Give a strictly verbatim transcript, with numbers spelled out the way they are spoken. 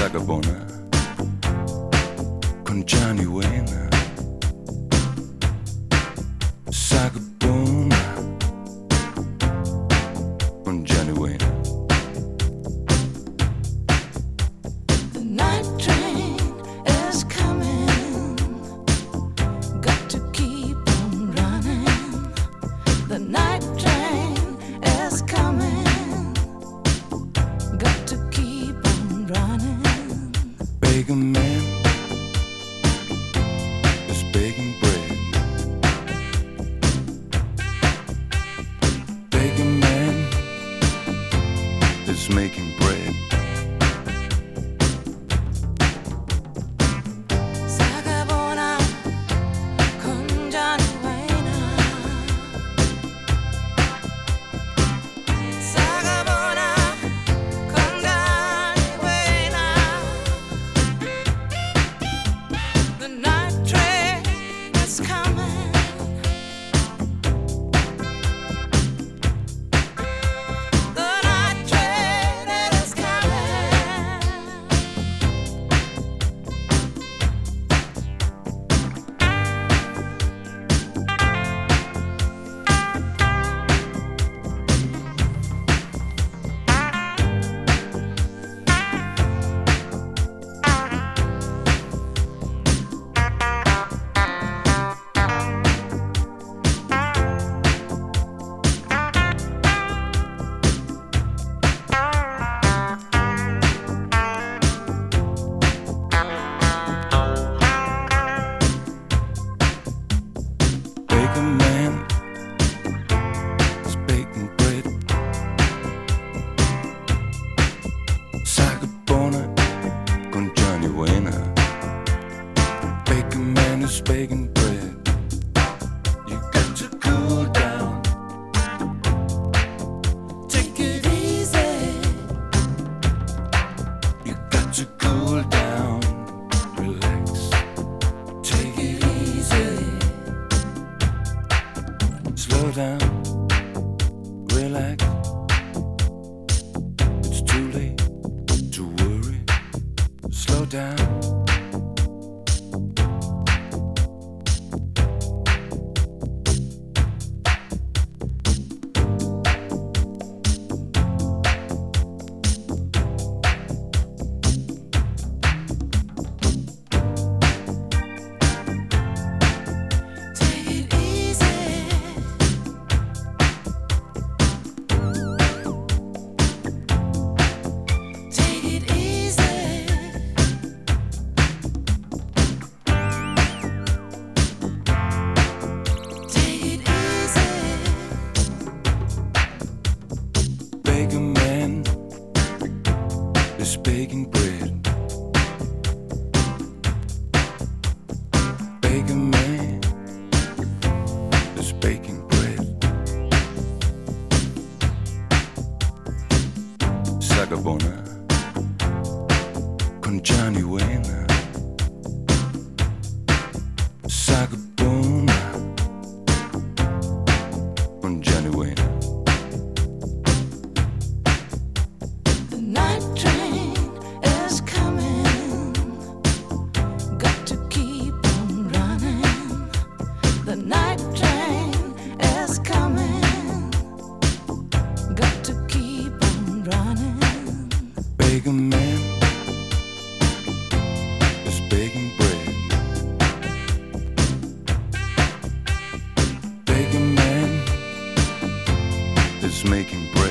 Sagabona con Johnny Wayne. Sagabona con Johnny Wayne. The night train is coming, got to keep on running. The night train is coming, got to keep on running. Baker man is baking bread. Baker man is making bread. Sagabona con Johnny Wayne. Sagabona con Johnny Wayne. The night train is coming. The night train is coming. Baker man is baking bread. Sagabona con Johnny Wayne. Baker man is baking bread. You got to cool down. Take it easy. You got to cool down. Relax. Take it easy. Slow down. Relax. It's too late to worry. Slow down. Take it easy. Take it easy. Take it easy. Baker man is baking bread. Baker man is baking bread. Sagabona con Johnny Wayne. Sagabona con Johnny Wayne. The night train is coming, got to keep on running. The night train is coming, got to keep on running. Baker man is baking bread. Baker man is making bread.